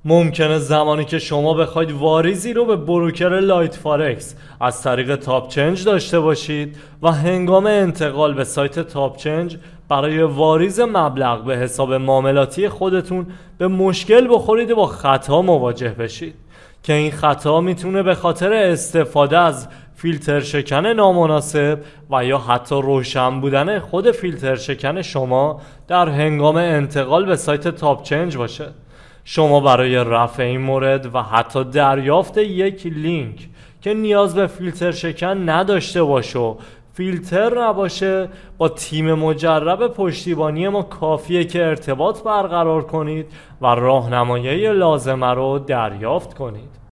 ممکنه زمانی که شما بخواید واریزی رو به بروکر لایت فارکس از طریق تاپ چنج داشته باشید و هنگام انتقال به سایت تاپ چنج برای واریز مبلغ به حساب معاملاتی خودتون به مشکل بخورید و با خطا مواجه بشید که این خطا میتونه به خاطر استفاده از فیلتر شکن نامناسب و یا حتی روشن بودن خود فیلتر شکن شما در هنگام انتقال به سایت تاپ چنج باشه. شما برای رفع این مورد و حتی دریافت یک لینک که نیاز به فیلتر شکن نداشته باشه و فیلتر نباشه، با تیم مجرب پشتیبانی ما کافیه که ارتباط برقرار کنید و راهنمایی لازمه رو دریافت کنید.